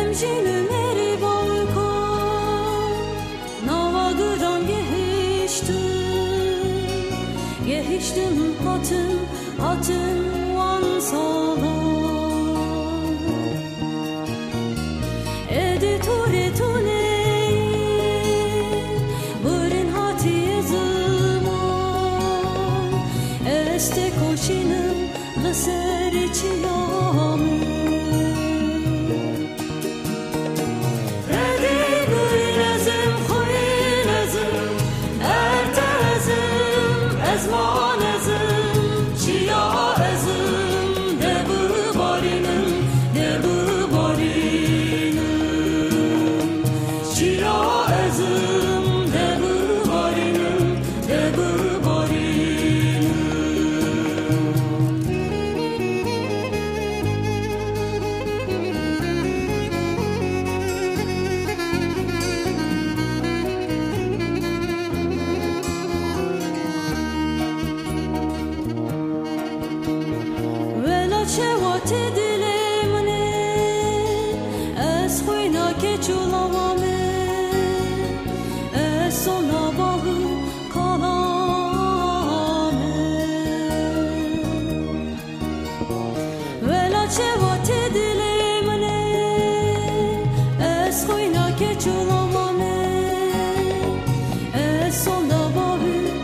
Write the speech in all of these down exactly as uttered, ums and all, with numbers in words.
Emjinleri balko Navagıran gehiştim Gehiştim hatın hatın van sağlam Editore tuney Bırın hati yazıman Este koşinım Gısır içiyamı Çevate dilemne es khoyna keçulavame es sona bağı kalame vela çevate dilemne es khoyna keçulavame es sona bağı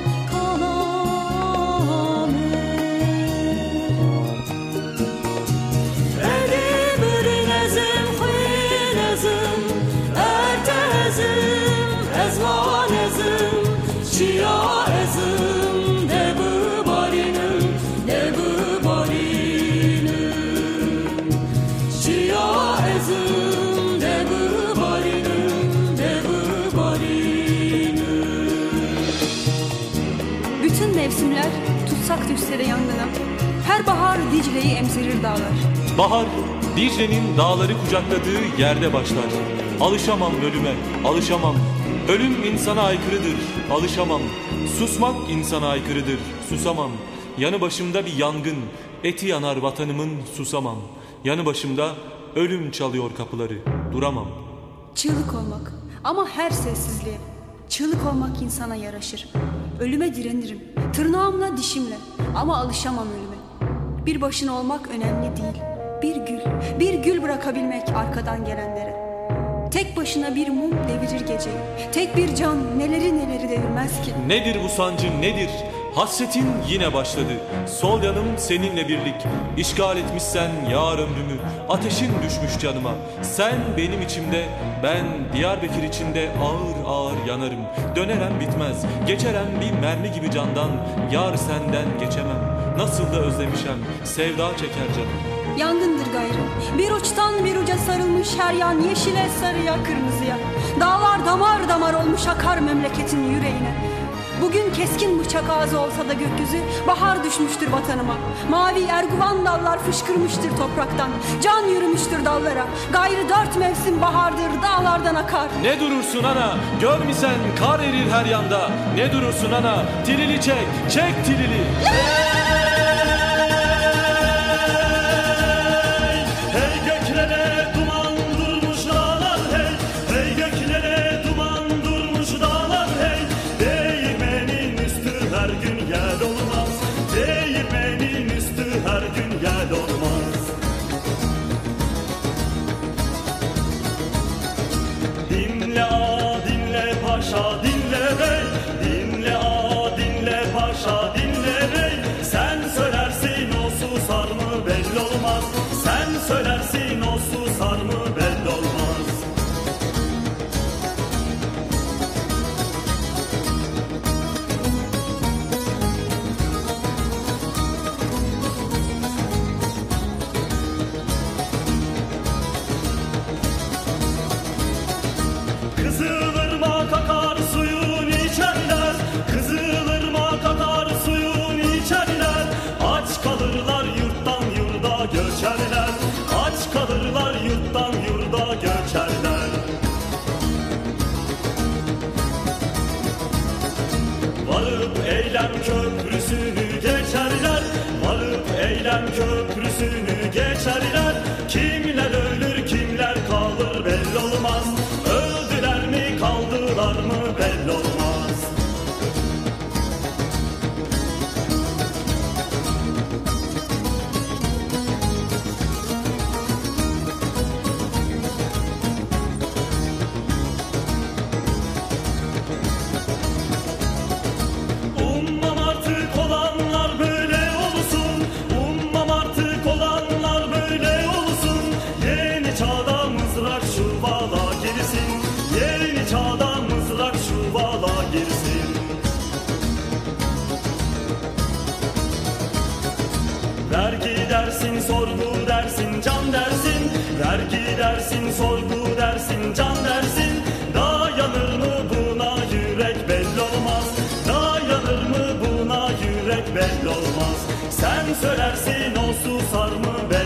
Çiya ezim de bu barinim de bu barinim Çiya ezim de bu barinim de bu barinim Bütün mevsimler tutsak düşse de yangına Her bahar Dicle'yi emzirir dağlar Bahar Dicle'nin dağları kucakladığı yerde başlar. Alışamam ölüme, alışamam. Ölüm insana aykırıdır, alışamam. Susmak insana aykırıdır, susamam. Yanı başımda bir yangın, eti yanar vatanımın, susamam. Yanı başımda ölüm çalıyor kapıları, duramam. Çığlık olmak ama her sessizliğe. Çığlık olmak insana yaraşır. Ölüme direnirim, tırnağımla dişimle ama alışamam ölüme. Bir başına olmak önemli değil. Bir gül, bir gül bırakabilmek arkadan gelenlere. Tek başına bir mum devirir geceyi. Tek bir can neleri neleri devirmez ki. Nedir bu sancın nedir? Hasretin yine başladı. Sol yanım seninle birlik. İşgal etmişsen yar ömrümü. Ateşin düşmüş canıma. Sen benim içimde, ben Diyarbakır içinde ağır ağır yanarım. Dönerem bitmez. Geçerem bir mermi gibi candan. Yar senden geçemem. Nasıl da özlemişem. Sevda çeker canım. Yangındır gayrı. Bir uçtan bir uca sarılmış her yan yeşile, sarıya, kırmızıya. Dağlar damar damar olmuş akar memleketin yüreğine. Bugün keskin bıçak ağzı olsa da gökyüzü, bahar düşmüştür vatanıma. Mavi erguvan dallar fışkırmıştır topraktan. Can yürümüştür dallara. Gayrı dört mevsim bahardır, dağlardan akar. Ne durursun ana? Görmisen kar erir her yanda. Ne durursun ana? Tilili çek, çek tilili. Dinle a dinle paşa dinle bey, dinle a dinle paşa dinle bey. Sen söylersin o susar mı belli olmaz. Sen söylersin o susar mı belli olmaz. Kızılırmak akar suyu Vergi dersin, sorgu dersin, can dersin. Vergi dersin, sorgu dersin, can dersin. Dayanır mı buna yürek belli olmaz. Dayanır mı buna yürek belli olmaz. Sen söylersin o susar mı belli